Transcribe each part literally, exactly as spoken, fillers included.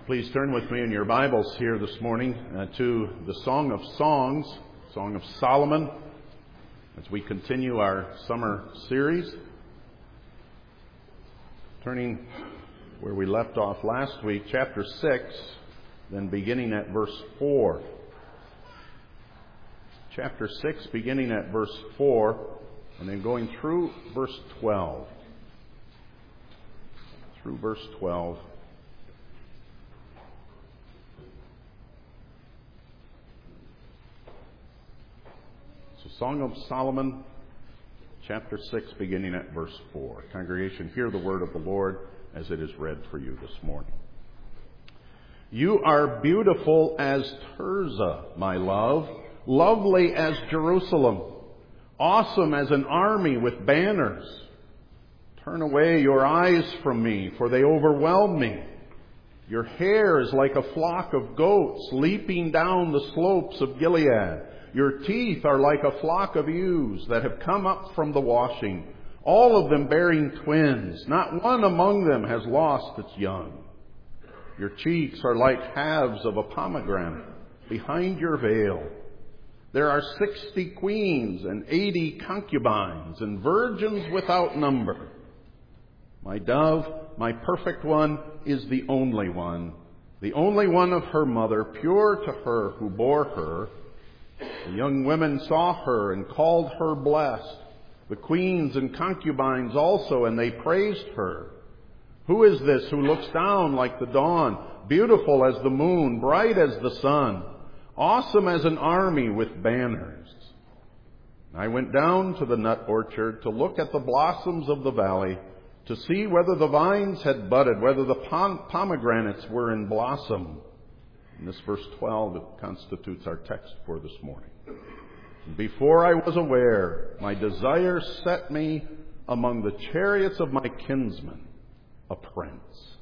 Please turn with me in your Bibles here this morning uh, to the Song of Songs, Song of Solomon, as we continue our summer series. Turning where we left off last week, chapter six, then beginning at verse four. Chapter six, beginning at verse four, and then going through verse twelve. Through verse twelve. So, Song of Solomon, chapter six, beginning at verse four. Congregation, hear the word of the Lord as it is read for you this morning. You are beautiful as Tirzah, my love, lovely as Jerusalem, awesome as an army with banners. Turn away your eyes from me, for they overwhelm me. Your hair is like a flock of goats leaping down the slopes of Gilead. Your teeth are like a flock of ewes that have come up from the washing, all of them bearing twins. Not one among them has lost its young. Your cheeks are like halves of a pomegranate behind your veil. There are sixty queens and eighty concubines and virgins without number. My dove, my perfect one, is the only one, the only one of her mother, pure to her who bore her. The young women saw her and called her blessed, the queens and concubines also, and they praised her. Who is this who looks down like the dawn, beautiful as the moon, bright as the sun, awesome as an army with banners? I went down to the nut orchard to look at the blossoms of the valley, to see whether the vines had budded, whether the pom- pomegranates were in blossom. And this verse twelve that constitutes our text for this morning. Before I was aware, my desire set me among the chariots of my kinsmen, a prince.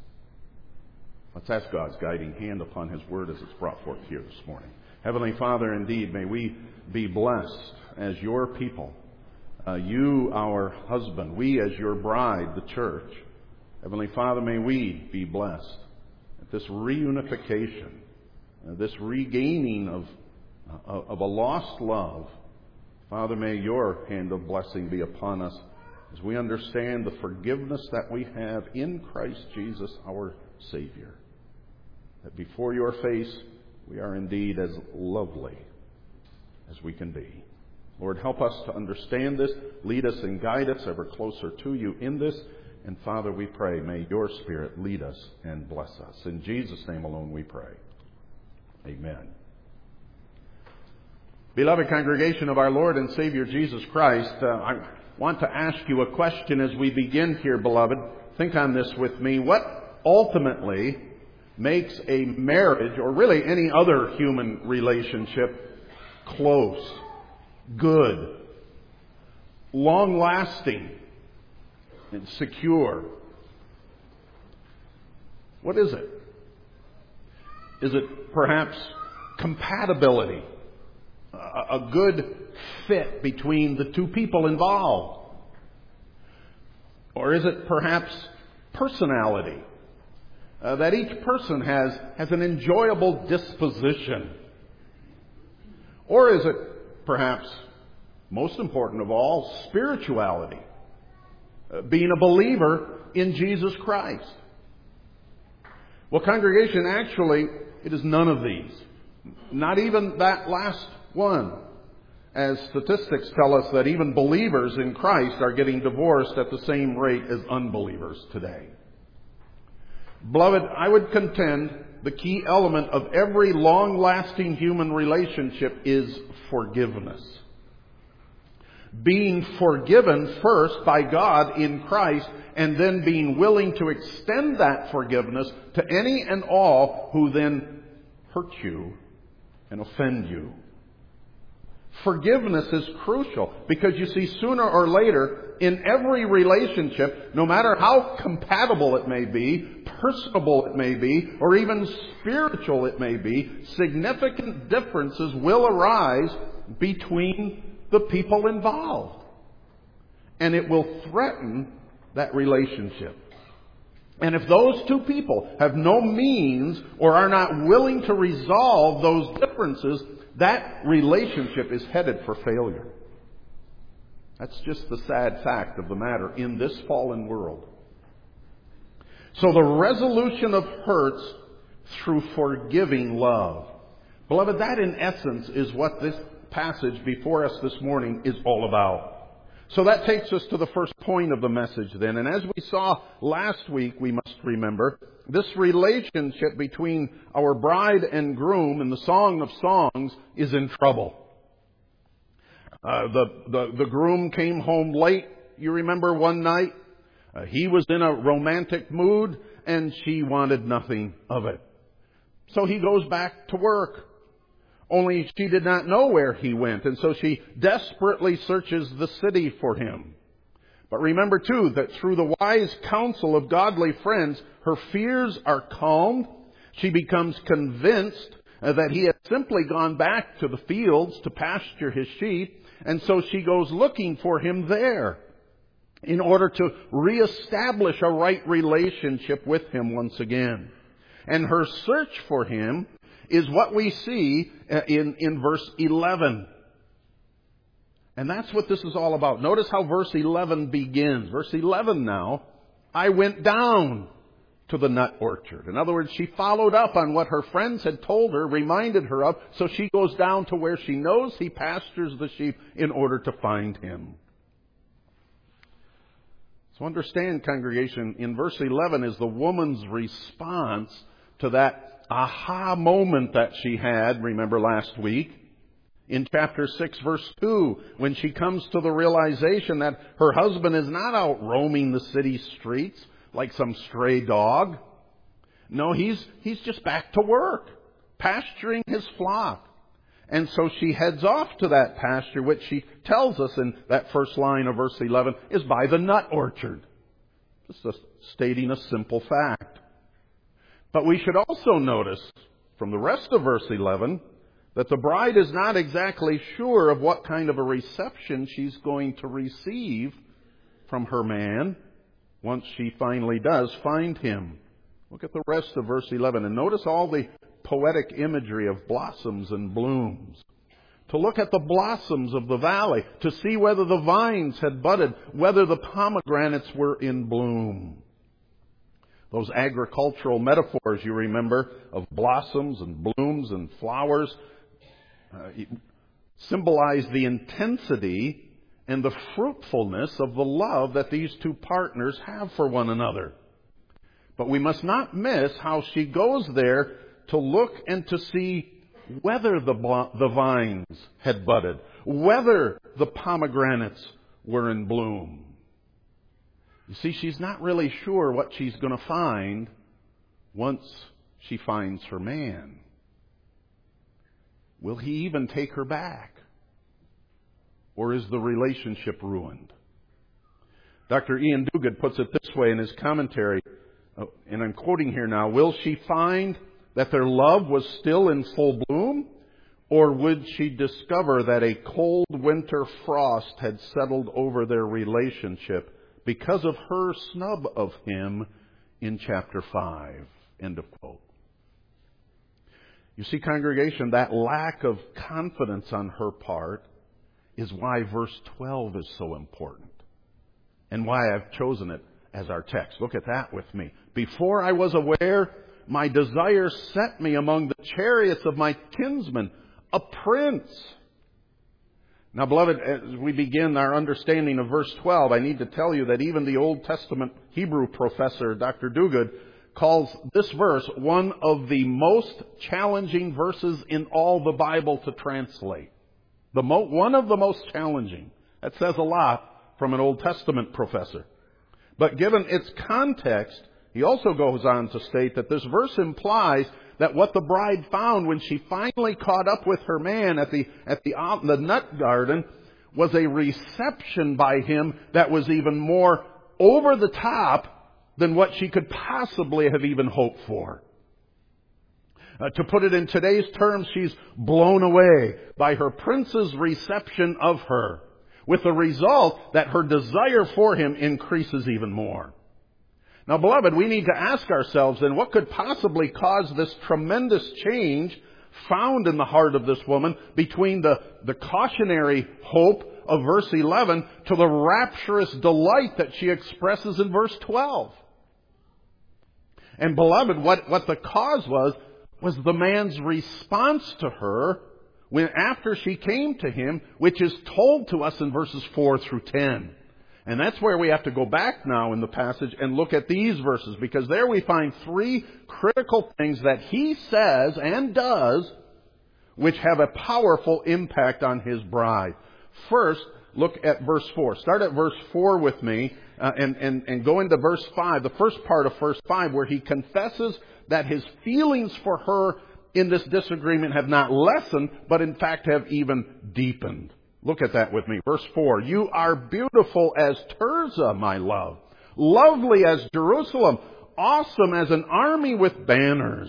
Let's ask God's guiding hand upon His word as it's brought forth here this morning. Heavenly Father, indeed, may we be blessed as your people. Uh, you, our husband, we as your bride, the church. Heavenly Father, may we be blessed at this reunification, uh, this regaining of, uh, of a lost love. Father, may your hand of blessing be upon us as we understand the forgiveness that we have in Christ Jesus, our Savior. That before your face, we are indeed as lovely as we can be. Lord, help us to understand this. Lead us and guide us ever closer to you in this. And Father, we pray, may your Spirit lead us and bless us. In Jesus' name alone we pray. Amen. Beloved congregation of our Lord and Savior Jesus Christ, uh, I want to ask you a question as we begin here, beloved. Think on this with me. What ultimately makes a marriage, or really any other human relationship, close, good, long-lasting, and secure? What is it? Is it perhaps compatibility? A, a good fit between the two people involved? Or is it perhaps personality? Uh, that each person has, has an enjoyable disposition? Or is it perhaps, most important of all, spirituality? Uh, being a believer in Jesus Christ. Well, congregation, actually, it is none of these. Not even that last one. As statistics tell us that even believers in Christ are getting divorced at the same rate as unbelievers today. Beloved, I would contend the key element of every long-lasting human relationship is forgiveness. Being forgiven first by God in Christ, and then being willing to extend that forgiveness to any and all who then hurt you and offend you. Forgiveness is crucial because, you see, sooner or later, in every relationship, no matter how compatible it may be, personable it may be, or even spiritual it may be, significant differences will arise between the people involved. And it will threaten that relationship. And if those two people have no means or are not willing to resolve those differences, that relationship is headed for failure. That's just the sad fact of the matter in this fallen world. So the resolution of hurts through forgiving love. Beloved, that in essence is what this passage before us this morning is all about. So that takes us to the first point of the message then. And as we saw last week, we must remember, this relationship between our bride and groom in the Song of Songs is in trouble. Uh, the, the, the groom came home late, you remember, one night. Uh, he was in a romantic mood, and she wanted nothing of it. So he goes back to work. Only she did not know where he went, and so she desperately searches the city for him. But remember, too, that through the wise counsel of godly friends, her fears are calmed. She becomes convinced that he had simply gone back to the fields to pasture his sheep, and so she goes looking for him there in order to reestablish a right relationship with him once again. And her search for him is what we see in, in verse eleven. And that's what this is all about. Notice how verse eleven begins. Verse eleven now, I went down to the nut orchard. In other words, she followed up on what her friends had told her, reminded her of, so she goes down to where she knows he pastures the sheep in order to find him. So understand, congregation, in verse eleven is the woman's response to that aha moment that she had, remember last week, in chapter six, verse two, when she comes to the realization that her husband is not out roaming the city streets like some stray dog. No, he's, he's just back to work, pasturing his flock. And so she heads off to that pasture, which she tells us in that first line of verse eleven is by the nut orchard. Just stating a simple fact. But we should also notice from the rest of verse eleven that the bride is not exactly sure of what kind of a reception she's going to receive from her man once she finally does find him. Look at the rest of verse eleven and notice all the poetic imagery of blossoms and blooms. To look at the blossoms of the valley, to see whether the vines had budded, whether the pomegranates were in bloom. Those agricultural metaphors, you remember, of blossoms and blooms and flowers, uh, symbolize the intensity and the fruitfulness of the love that these two partners have for one another. But we must not miss how she goes there to look and to see whether the, the vines had budded, whether the pomegranates were in bloom. You see, she's not really sure what she's going to find once she finds her man. Will he even take her back? Or is the relationship ruined? Doctor Ian Duguid puts it this way in his commentary, and I'm quoting here now, will she find that their love was still in full bloom? Or would she discover that a cold winter frost had settled over their relationship because of her snub of him in chapter five. End of quote. You see, congregation, that lack of confidence on her part is why verse twelve is so important and why I've chosen it as our text. Look at that with me. Before I was aware, my desire set me among the chariots of my kinsmen, a prince. Now, beloved, as we begin our understanding of verse twelve, I need to tell you that even the Old Testament Hebrew professor, Doctor Duguid, calls this verse one of the most challenging verses in all the Bible to translate. The mo- one of the most challenging. That says a lot from an Old Testament professor. But given its context, he also goes on to state that this verse implies that what the bride found when she finally caught up with her man at the at the, uh, the nut garden was a reception by him that was even more over the top than what she could possibly have even hoped for. Uh, to put it in today's terms, she's blown away by her prince's reception of her, with the result that her desire for him increases even more. Now, beloved, we need to ask ourselves then, what could possibly cause this tremendous change found in the heart of this woman between the, the cautionary hope of verse eleven to the rapturous delight that she expresses in verse twelve? And beloved, what, what the cause was, was the man's response to her when after she came to him, which is told to us in verses four through ten. And that's where we have to go back now in the passage and look at these verses, because there we find three critical things that he says and does which have a powerful impact on his bride. First, look at verse four. Start at verse four with me uh, and, and, and go into verse five, the first part of verse five, where he confesses that his feelings for her in this disagreement have not lessened, but in fact have even deepened. Look at that with me. Verse four. You are beautiful as Tirzah, my love. Lovely as Jerusalem. Awesome as an army with banners.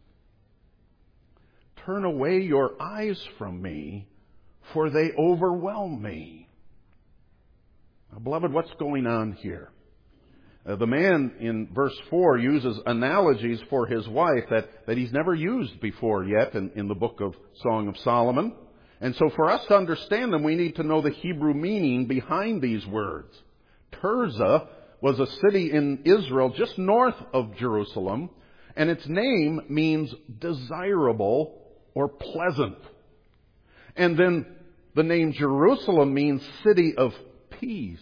Turn away your eyes from me, for they overwhelm me. Now, beloved, what's going on here? Uh, the man in verse four uses analogies for his wife that, that he's never used before yet in, in the book of Song of Solomon. And so for us to understand them, we need to know the Hebrew meaning behind these words. Tirzah was a city in Israel just north of Jerusalem, and its name means desirable or pleasant. And then the name Jerusalem means city of peace.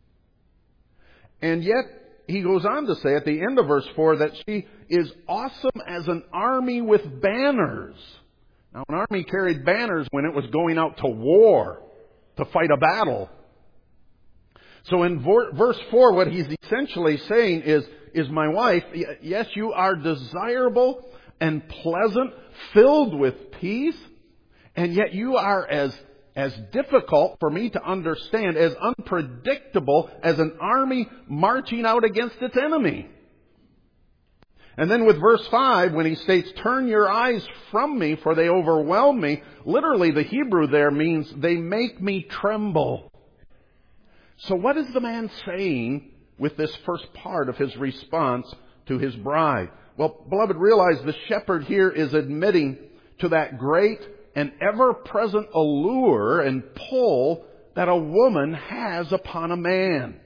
And yet, he goes on to say at the end of verse four that she is awesome as an army with banners. Now, an army carried banners when it was going out to war, to fight a battle. So in verse four, what he's essentially saying is, is my wife, yes, you are desirable and pleasant, filled with peace, and yet you are as, as difficult for me to understand, as unpredictable as an army marching out against its enemy. And then with verse five, when he states, turn your eyes from me, for they overwhelm me, literally the Hebrew there means they make me tremble. So what is the man saying with this first part of his response to his bride? Well, beloved, realize the shepherd here is admitting to that great and ever-present allure and pull that a woman has upon a man.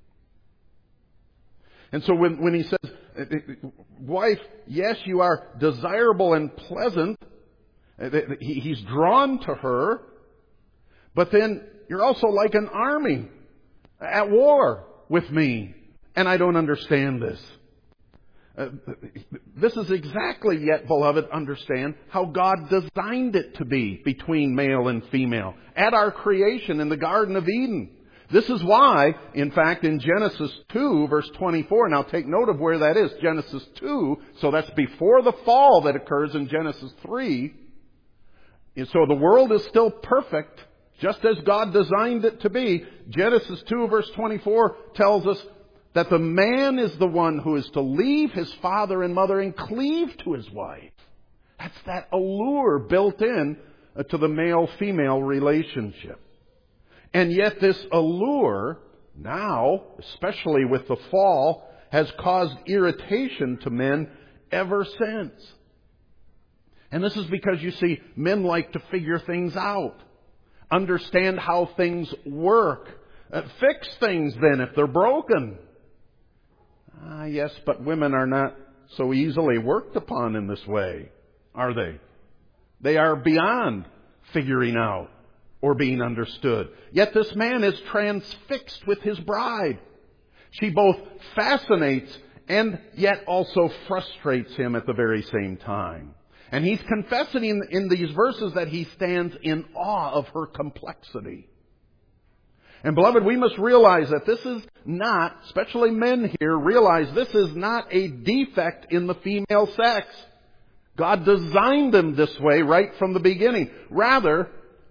And so when, when he says, wife, yes, you are desirable and pleasant, he's drawn to her, but then you're also like an army at war with me, and I don't understand this. Uh, this is exactly, yet, beloved, understand how God designed it to be between male and female at our creation in the Garden of Eden. This is why, in fact, in Genesis two, verse twenty-four, now take note of where that is, Genesis two, so that's before the fall that occurs in Genesis three. And so the world is still perfect, just as God designed it to be. Genesis two, verse twenty-four tells us that the man is the one who is to leave his father and mother and cleave to his wife. That's that allure built in to the male-female relationship. And yet this allure, now, especially with the fall, has caused irritation to men ever since. And this is because, you see, men like to figure things out, understand how things work, uh, fix things then if they're broken. Ah, yes, but women are not so easily worked upon in this way, are they? They are beyond figuring out or being understood. Yet this man is transfixed with his bride. She both fascinates and yet also frustrates him at the very same time. And he's confessing in, in these verses that he stands in awe of her complexity. And beloved, we must realize that this is not, especially men here, realize this is not a defect in the female sex. God designed them this way right from the beginning. Rather,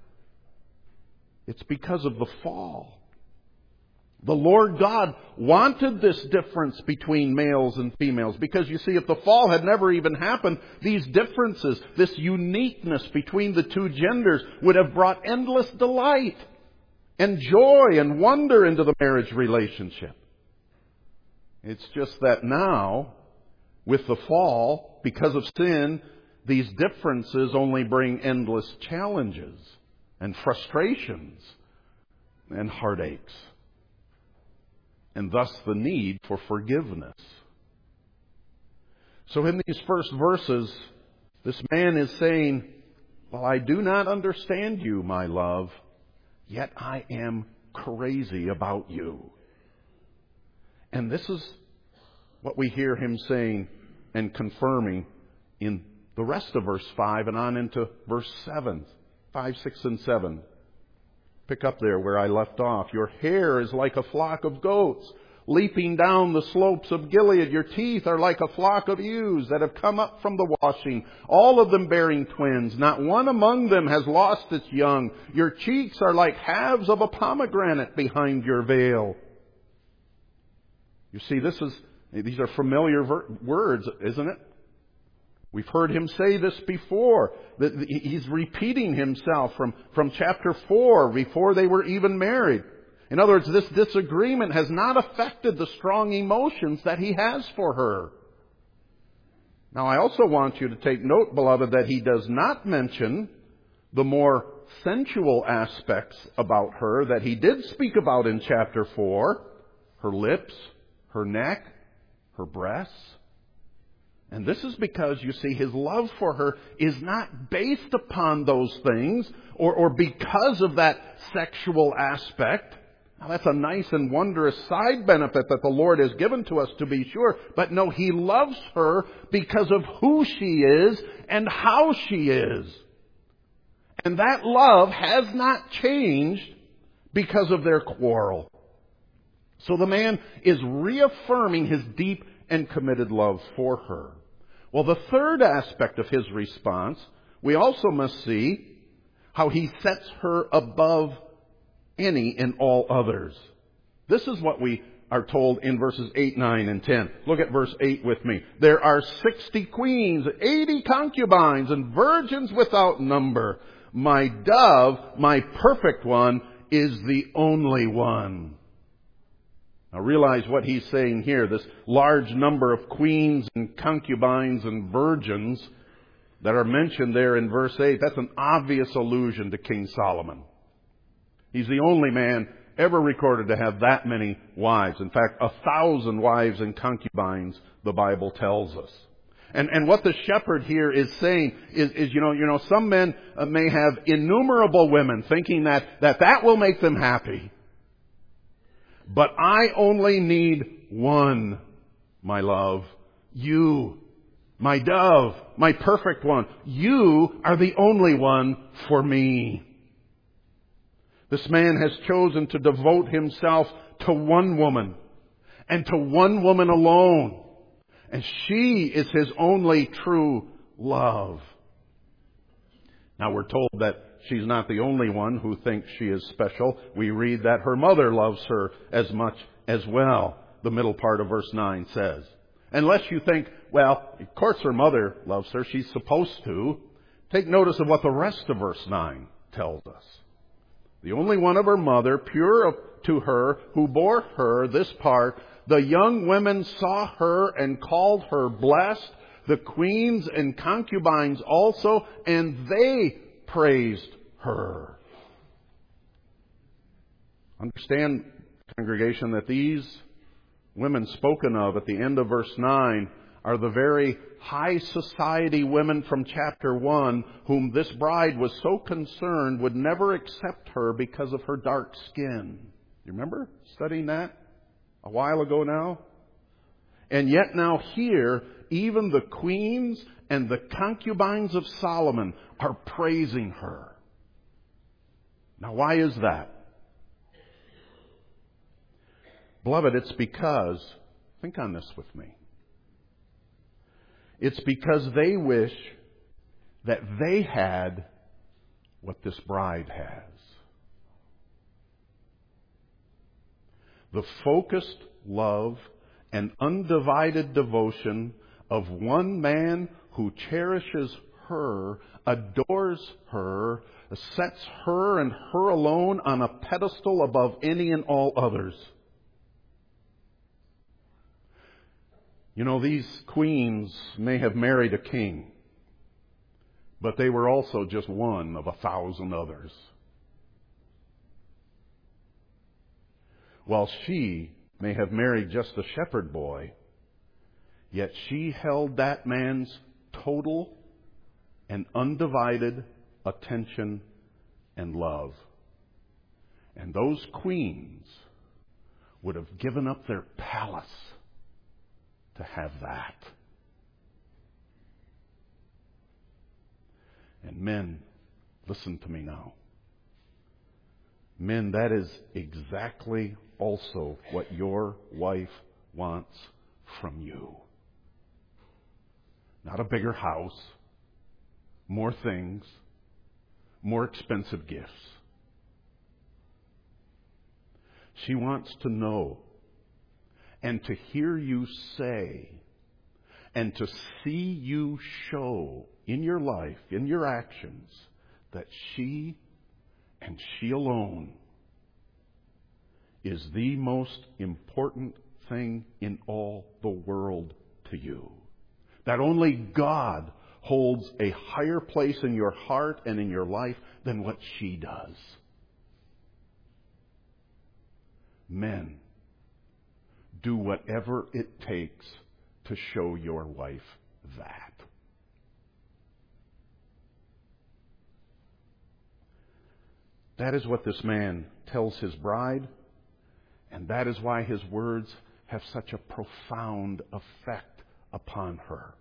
it's because of the fall. The Lord God wanted this difference between males and females because, you see, if the fall had never even happened, these differences, this uniqueness between the two genders would have brought endless delight and joy and wonder into the marriage relationship. It's just that now, with the fall, because of sin, these differences only bring endless challenges and frustrations and heartaches. And thus the need for forgiveness. So in these first verses, this man is saying, "Well, I do not understand you, my love, yet I am crazy about you." And this is what we hear him saying and confirming in the rest of verse five and on into verse seven, five, six, and seven. Pick up there where I left off. "Your hair is like a flock of goats, leaping down the slopes of Gilead. Your teeth are like a flock of ewes that have come up from the washing, all of them bearing twins. Not one among them has lost its young. Your cheeks are like halves of a pomegranate behind your veil." You see, this is these are familiar ver- words, isn't it? We've heard him say this before. He's repeating himself from, from chapter four, before they were even married. In other words, this disagreement has not affected the strong emotions that he has for her. Now, I also want you to take note, beloved, that he does not mention the more sensual aspects about her that he did speak about in chapter four. Her lips, her neck, her breasts. And this is because, you see, his love for her is not based upon those things or, or because of that sexual aspect. Now, that's a nice and wondrous side benefit that the Lord has given to us, to be sure. But no, he loves her because of who she is and how she is. And that love has not changed because of their quarrel. So the man is reaffirming his deep and committed love for her. Well, the third aspect of his response, we also must see how he sets her above any and all others. This is what we are told in verses eight, nine, and ten. Look at verse eight with me. "There are sixty queens, eighty concubines, and virgins without number. My dove, my perfect one, is the only one." Now realize what he's saying here. This large number of queens and concubines and virgins that are mentioned there in verse eight, that's an obvious allusion to King Solomon. He's the only man ever recorded to have that many wives. In fact, a thousand wives and concubines, the Bible tells us. And, and what the shepherd here is saying is, is you know, you know, some men uh, may have innumerable women, thinking that, that that will make them happy. But I only need one, my love. You, my dove, my perfect one. You are the only one for me. This man has chosen to devote himself to one woman, and to one woman alone. And she is his only true love. Now we're told that she's not the only one who thinks she is special. We read that her mother loves her as much as well, the middle part of verse nine says. Unless you think, well, of course her mother loves her, she's supposed to. Take notice of what the rest of verse nine tells us. The only one of her mother, pure to her, who bore her, this part, the young women saw her and called her blessed, the queens and concubines also, and they praised her. Understand, congregation, that these women spoken of at the end of verse nine are the very high society women from chapter one whom this bride was so concerned would never accept her because of her dark skin. You remember studying that a while ago now? And yet now here, even the queens and the concubines of Solomon are praising her. Now why is that? Beloved, it's because, think on this with me. It's because they wish that they had what this bride has. The focused love and undivided devotion of one man who cherishes her, adores her, sets her and her alone on a pedestal above any and all others. You know, these queens may have married a king, but they were also just one of a thousand others. While she may have married just a shepherd boy, yet she held that man's total and undivided attention and love. And those queens would have given up their palace to have that. And men, listen to me now. Men, that is exactly also what your wife wants from you. Not a bigger house, more things, more expensive gifts. She wants to know and to hear you say and to see you show in your life, in your actions, that she and she alone is the most important thing in all the world to you. That only God holds a higher place in your heart and in your life than what she does. Men, do whatever it takes to show your wife that. That is what this man tells his bride, and that is why his words have such a profound effect upon her.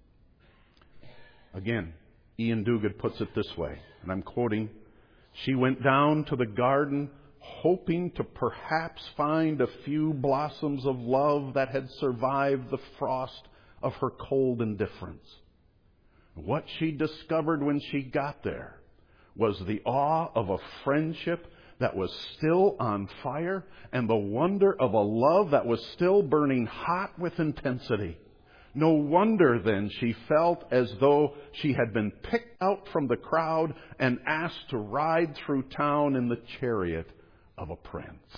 Again, Ian Duguid puts it this way, and I'm quoting, "She went down to the garden hoping to perhaps find a few blossoms of love that had survived the frost of her cold indifference. What she discovered when she got there was the awe of a friendship that was still on fire and the wonder of a love that was still burning hot with intensity. No wonder then she felt as though she had been picked out from the crowd and asked to ride through town in the chariot of a prince."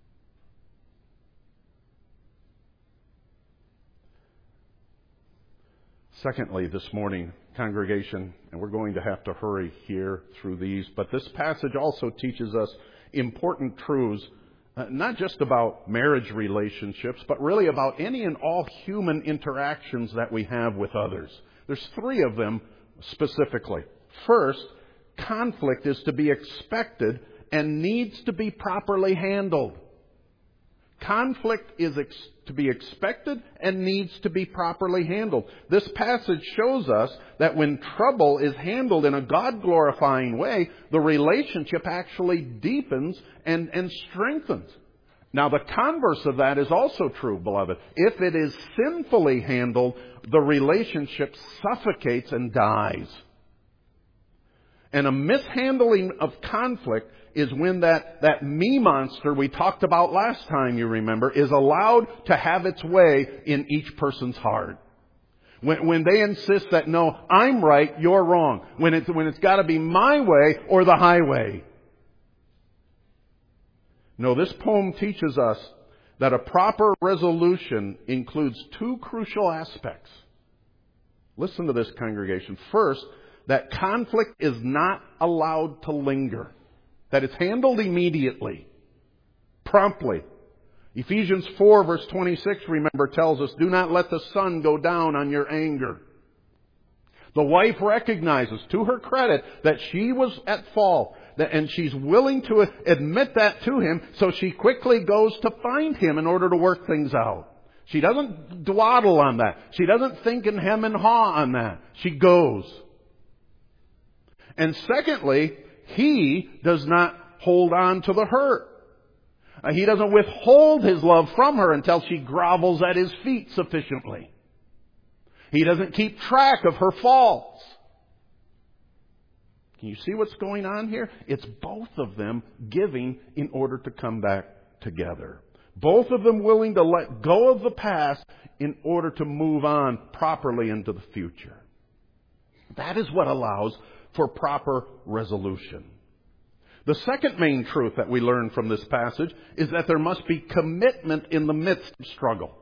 Secondly, this morning, congregation, and we're going to have to hurry here through these, but this passage also teaches us important truths, uh, not just about marriage relationships, but really about any and all human interactions that we have with others. There's three of them specifically. First, conflict is to be expected and needs to be properly handled. Conflict is ex- to be expected and needs to be properly handled. This passage shows us that when trouble is handled in a God-glorifying way, the relationship actually deepens and, and strengthens. Now, the converse of that is also true, beloved. If it is sinfully handled, the relationship suffocates and dies. And a mishandling of conflict is when that, that me monster we talked about last time, you remember, is allowed to have its way in each person's heart. When, when they insist that, no, I'm right, you're wrong. When it's, when it's got to be my way or the highway. No, this poem teaches us that a proper resolution includes two crucial aspects. Listen to this, congregation. First, that conflict is not allowed to linger. That it's handled immediately, promptly. Ephesians four verse twenty-six, remember, tells us, "Do not let the sun go down on your anger." The wife recognizes, to her credit, that she was at fault, and she's willing to admit that to him, so she quickly goes to find him in order to work things out. She doesn't dawdle on that. She doesn't think and hem and haw on that. She goes. And secondly, he does not hold on to the hurt. Uh, he doesn't withhold his love from her until she grovels at his feet sufficiently. He doesn't keep track of her faults. Can you see what's going on here? It's both of them giving in order to come back together. Both of them willing to let go of the past in order to move on properly into the future. That is what allows for proper resolution. The second main truth that we learn from this passage is that there must be commitment in the midst of struggle.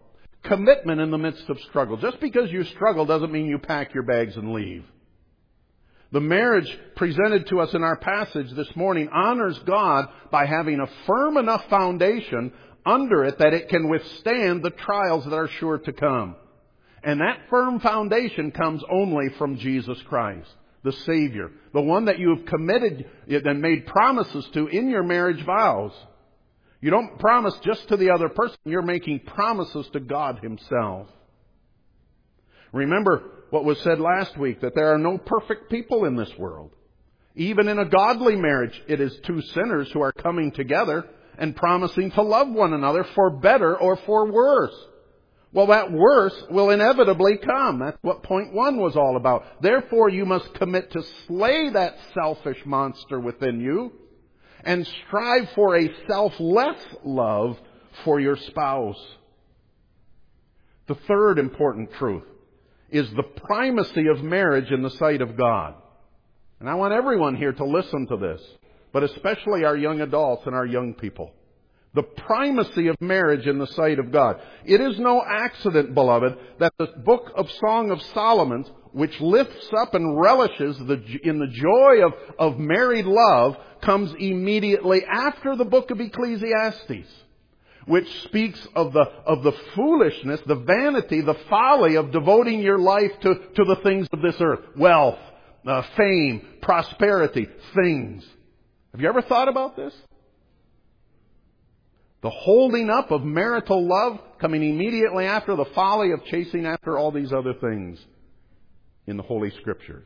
commitment in the midst of struggle. Just because you struggle doesn't mean you pack your bags and leave. The marriage presented to us in our passage this morning honors God by having a firm enough foundation under it that it can withstand the trials that are sure to come. And that firm foundation comes only from Jesus Christ, the Savior, the one that you have committed and made promises to in your marriage vows. You don't promise just to the other person, you're making promises to God Himself. Remember what was said last week, that there are no perfect people in this world. Even in a godly marriage, it is two sinners who are coming together and promising to love one another for better or for worse. Well, that worse will inevitably come. That's what point one was all about. Therefore, you must commit to slay that selfish monster within you and strive for a selfless love for your spouse. The third important truth is the primacy of marriage in the sight of God. And I want everyone here to listen to this, but especially our young adults and our young people. The primacy of marriage in the sight of God. It is no accident, beloved, that the book of Song of Solomon, which lifts up and relishes the, in the joy of, of married love, comes immediately after the book of Ecclesiastes, which speaks of the, of the foolishness, the vanity, the folly of devoting your life to, to the things of this earth. Wealth, uh, fame, prosperity, things. Have you ever thought about this? The holding up of marital love coming immediately after the folly of chasing after all these other things in the Holy Scriptures.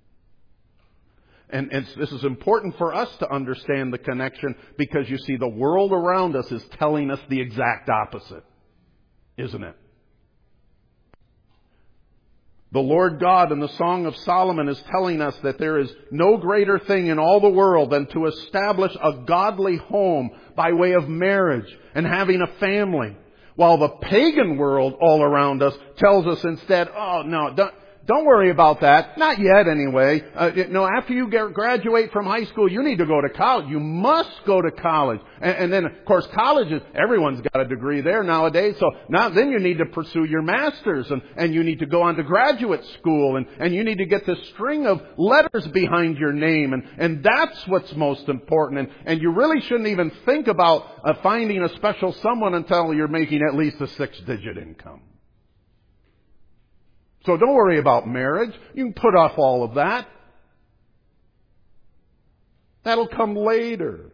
And, and this is important for us to understand the connection, because you see, the world around us is telling us the exact opposite, isn't it? The Lord God in the Song of Solomon is telling us that there is no greater thing in all the world than to establish a godly home by way of marriage and having a family. While the pagan world all around us tells us instead, oh no, don't, don't worry about that. Not yet anyway. Uh, you know, after you get, graduate from high school, you need to go to college. You must go to college. And, and then, of course, college is, everyone's got a degree there nowadays. So now then you need to pursue your master's, and, and you need to go on to graduate school, and, and you need to get this string of letters behind your name. And, and that's what's most important. And, and you really shouldn't even think about uh, finding a special someone until you're making at least a six-digit income. So don't worry about marriage. You can put off all of that. That'll come later.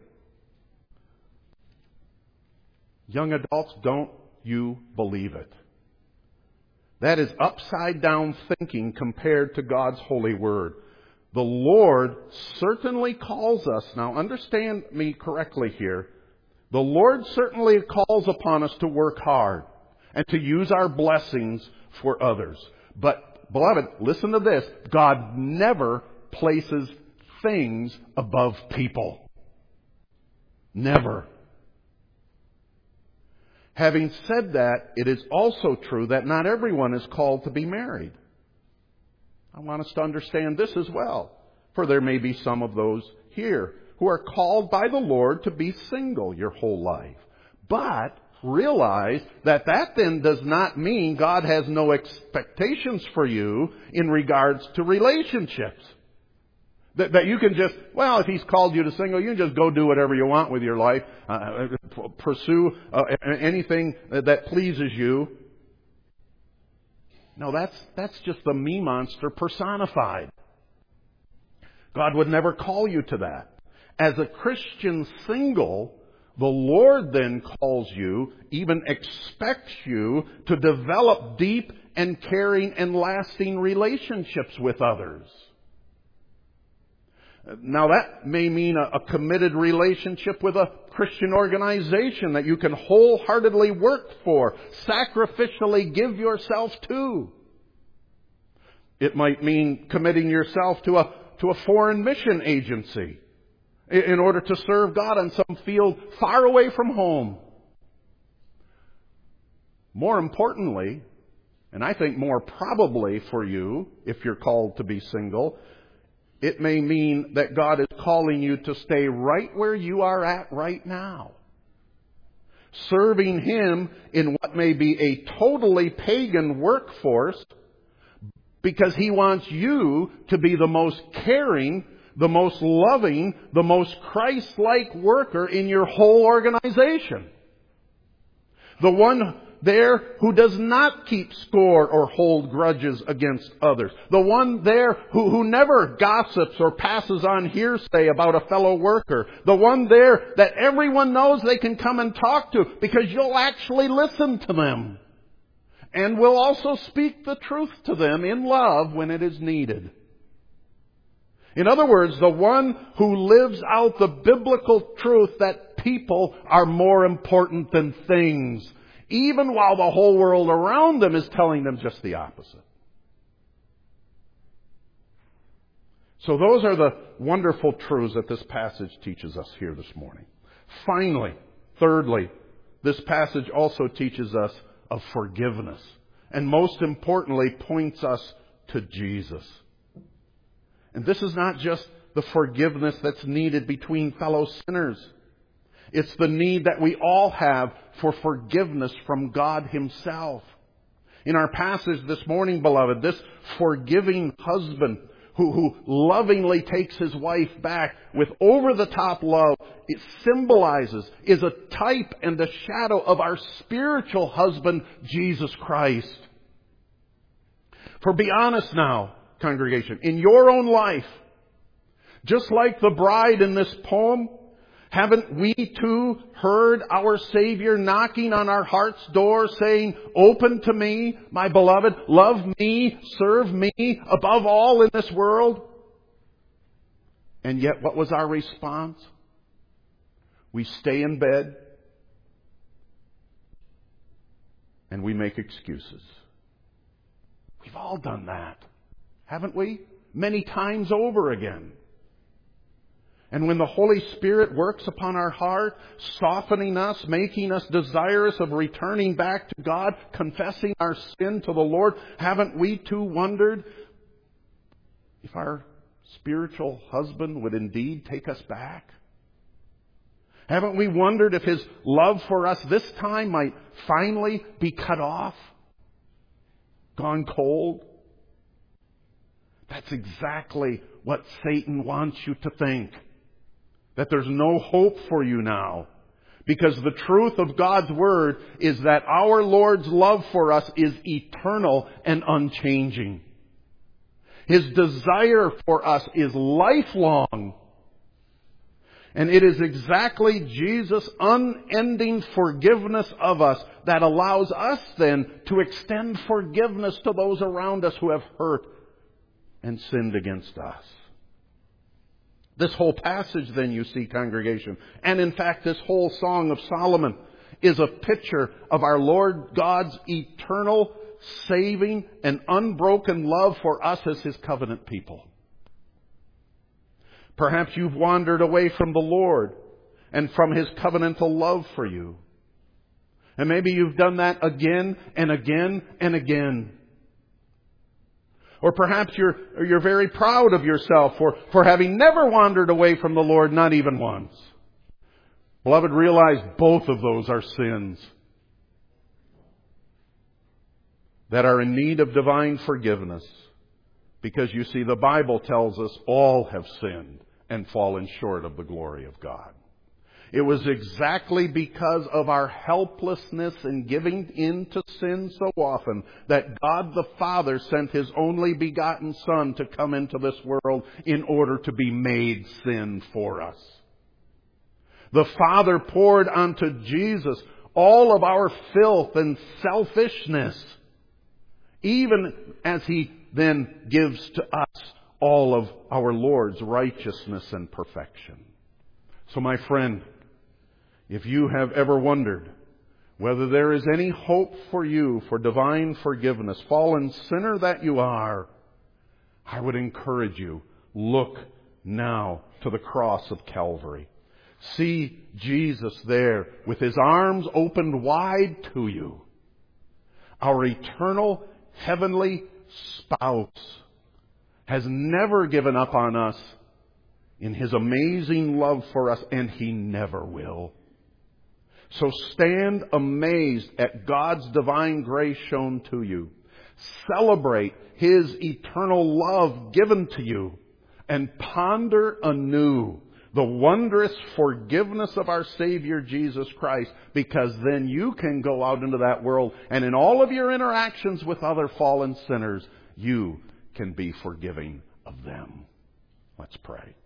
Young adults, don't you believe it? That is upside down thinking compared to God's holy word. The Lord certainly calls us, now understand me correctly here, the Lord certainly calls upon us to work hard and to use our blessings for others. But, beloved, listen to this. God never places things above people. Never. Having said that, it is also true that not everyone is called to be married. I want us to understand this as well. For there may be some of those here who are called by the Lord to be single your whole life. But realize that that then does not mean God has no expectations for you in regards to relationships. That, that you can just, well, if He's called you to single, you can just go do whatever you want with your life. Uh, pursue uh, anything that pleases you. No, that's, that's just the me monster personified. God would never call you to that. As a Christian single, the Lord then calls you, even expects you, to develop deep and caring and lasting relationships with others. Now that may mean a, a committed relationship with a Christian organization that you can wholeheartedly work for, sacrificially give yourself to. It might mean committing yourself to a, to a foreign mission agency in order to serve God on some field far away from home. More importantly, and I think more probably for you, if you're called to be single, it may mean that God is calling you to stay right where you are at right now. serving Him in what may be a totally pagan workforce, because He wants you to be the most caring, the most loving, the most Christ-like worker in your whole organization. The one there who does not keep score or hold grudges against others. The one there who, who never gossips or passes on hearsay about a fellow worker. The one there that everyone knows they can come and talk to because you'll actually listen to them. And will also speak the truth to them in love when it is needed. In other words, the one who lives out the biblical truth that people are more important than things, even while the whole world around them is telling them just the opposite. So those are the wonderful truths that this passage teaches us here this morning. Finally, thirdly, this passage also teaches us of forgiveness. And most importantly, points us to Jesus. And this is not just the forgiveness that's needed between fellow sinners. It's the need that we all have for forgiveness from God Himself. In our passage this morning, beloved, this forgiving husband who, who lovingly takes his wife back with over-the-top love, it symbolizes, is a type and a shadow of our spiritual husband, Jesus Christ. For be honest now, congregation, in your own life, just like the bride in this poem, haven't we too heard our Savior knocking on our heart's door saying, "Open to me, my beloved, love me, serve me above all in this world"? And yet what was our response? We stay in bed and we make excuses. We've all done that, haven't we? Many times over again. And when the Holy Spirit works upon our heart, softening us, making us desirous of returning back to God, confessing our sin to the Lord, haven't we too wondered if our spiritual husband would indeed take us back? Haven't we wondered if His love for us this time might finally be cut off? Gone cold? That's exactly what Satan wants you to think. That there's no hope for you now. Because the truth of God's Word is that our Lord's love for us is eternal and unchanging. His desire for us is lifelong. And it is exactly Jesus' unending forgiveness of us that allows us then to extend forgiveness to those around us who have hurt and sinned against us. This whole passage then, you see, congregation, and in fact this whole Song of Solomon is a picture of our Lord God's eternal, saving, and unbroken love for us as His covenant people. Perhaps you've wandered away from the Lord and from His covenantal love for you. And maybe you've done that again and again and again. Or perhaps you're, you're very proud of yourself for, for having never wandered away from the Lord, not even once. Beloved, realize both of those are sins that are in need of divine forgiveness. Because you see, the Bible tells us all have sinned and fallen short of the glory of God. It was exactly because of our helplessness in giving in to sin so often that God the Father sent His only begotten Son to come into this world in order to be made sin for us. The Father poured onto Jesus all of our filth and selfishness, even as He then gives to us all of our Lord's righteousness and perfection. So my friend, if you have ever wondered whether there is any hope for you for divine forgiveness, fallen sinner that you are, I would encourage you, look now to the cross of Calvary. See Jesus there with His arms opened wide to you. Our eternal heavenly spouse has never given up on us in His amazing love for us, and He never will. So stand amazed at God's divine grace shown to you. Celebrate His eternal love given to you. And ponder anew the wondrous forgiveness of our Savior Jesus Christ, because then you can go out into that world and in all of your interactions with other fallen sinners, you can be forgiving of them. Let's pray.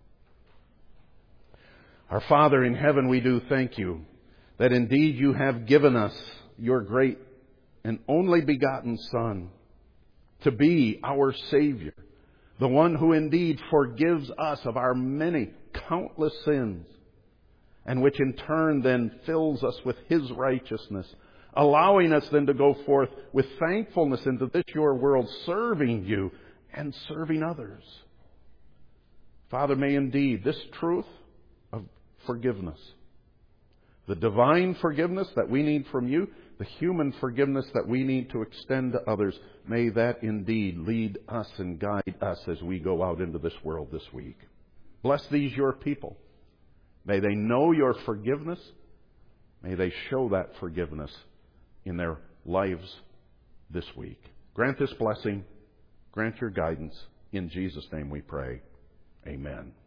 Our Father in heaven, we do thank you that indeed you have given us your great and only begotten Son to be our Savior, the one who indeed forgives us of our many, countless sins, and which in turn then fills us with His righteousness, allowing us then to go forth with thankfulness into this your world, serving you and serving others. Father, may indeed this truth of forgiveness, the divine forgiveness that we need from you, the human forgiveness that we need to extend to others, may that indeed lead us and guide us as we go out into this world this week. Bless these your people. May they know your forgiveness. May they show that forgiveness in their lives this week. Grant this blessing. Grant your guidance. In Jesus' name we pray. Amen.